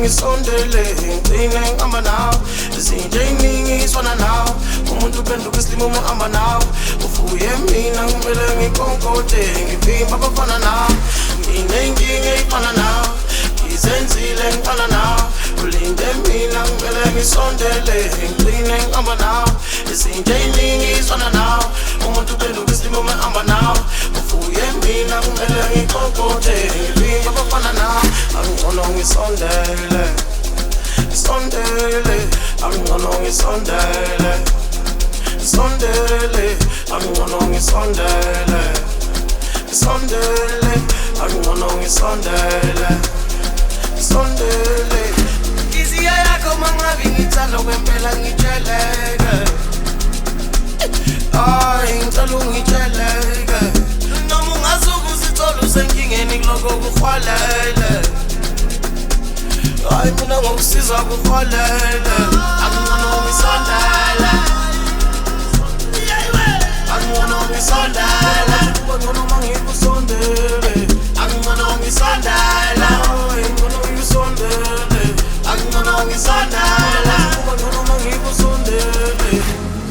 ngisondele ngicine ngihamba nawe izinto ey'ningi zifana nawe umuntu uphenduka isilimu uma ngihamba nawe ufuye mina kumele ngikonkode ngivimba abafana nawe nginey'nkinga ey'fana nawe ngizenzile ngifana nawe ulinde mina kumele ngisondele ngicine ngihamba nawe izinto ey'ningi zifana nawe umuntu uphenduka isilimu uma ngihamba nawe ufuye mina kumele ngikonkode ngivimba abafana nawe angcono ngisondele sondele angcono ngisondele sondele angcono ngisondele sondele angcono ngisondele sondele iziya yakho mangabe ngithanda kwempela ngitsheleke ay ngicela ungitsheleke noma ungasuke uzithola usenkingeni kuloko kuhwalele ay mina ngokusiza kuhwalele angcono ngisondele angcono ngisondele angcono mangikusondele angcono ngisondele angcono ngisondele angcono ngisondele angcono mangikusondele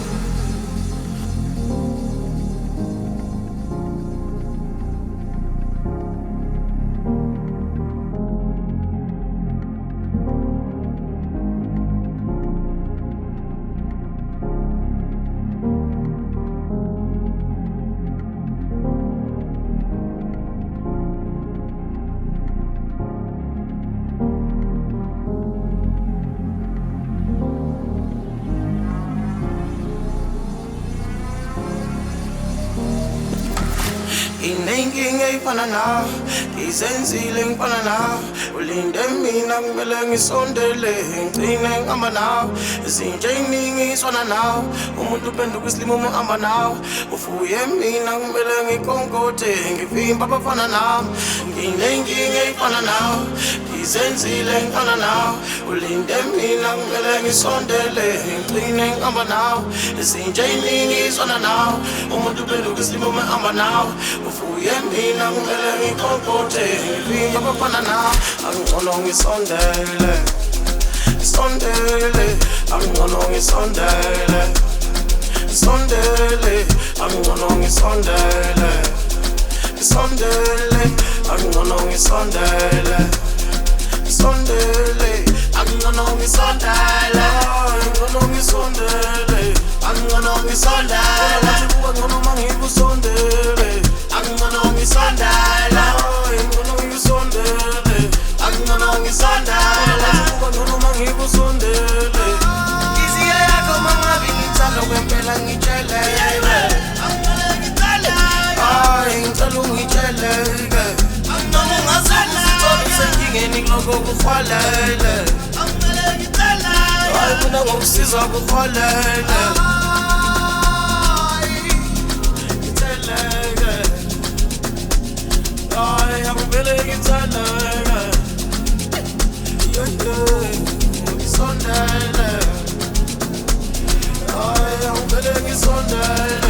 inenkinga ey'fana nawe ngizenzile ngifana nawe ulinde mina kumele ngisondele ngicine ngihamba nawe izinto ey'ningi zifana nawe umuntu uphenduka isilimu uma ngihamba nawe ufuye mina kumele ngikonkode ngivimba abafana nawe nginey'nkinga ey'fana nawe ngizenzile ngifana nawe ulinde mina kumele ngisondele ngicine ngihamba nawe izinto ey'ningi zifana nawe umuntu uphenduka isilimu uma ngihamba nawe ufuye mina kumele ngikonkode ngivimba abafana nawe angcono ngisondele sondele angcono ngisondele sondele angcono ngisondele sondele angcono ngisondele sondele angcono ngisondele angcono ngisondele angcono ngisondele angcono mangikusondele angcono ngisondele angcono ngisondele angcono ngisondele angcono mangikusondele iziya yakho mangabe ngithanda kwempela ngitsheleke ay ngicela ungitsheleke noma ungasuke uzithola usenkingeni kuloko kuhwalele ay mina ngokusiza kuhwalele ngitsheleke ay angivele ngitsheleke ngisondele ay angivele ngisondele